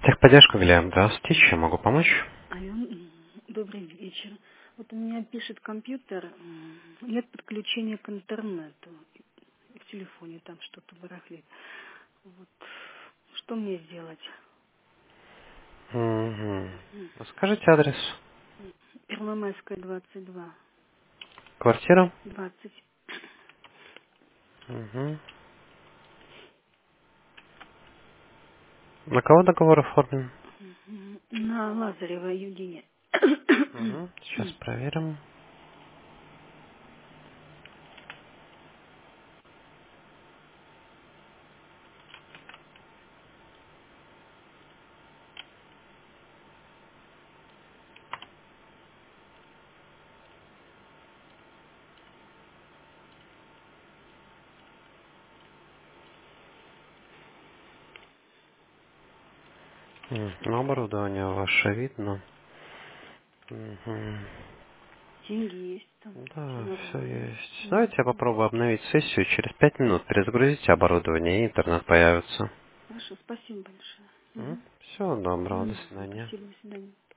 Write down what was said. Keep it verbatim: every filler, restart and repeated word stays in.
Техподдержка, Глеб. Здравствуйте, чем могу помочь? Алло, м, добрый вечер. Вот у меня пишет компьютер, м, нет подключения к интернету. В телефоне там что-то барахлит. Вот. Что мне сделать? Угу. М, Скажите адрес. Первомайская, двадцать два. Квартира? двадцать. Угу. На кого договор оформлен? М, На Лазарева Евгения. Угу. Сейчас проверим. М, Ну, оборудование ваше видно. Угу. Деньги есть там, все Да, все нормально. есть. М, Давайте я попробую обновить сессию. Через пять минут перезагрузите оборудование, и интернет появится. Хорошо, спасибо большое. Мгм. Всего доброго. До М, свидания. Спасибо, до свидания.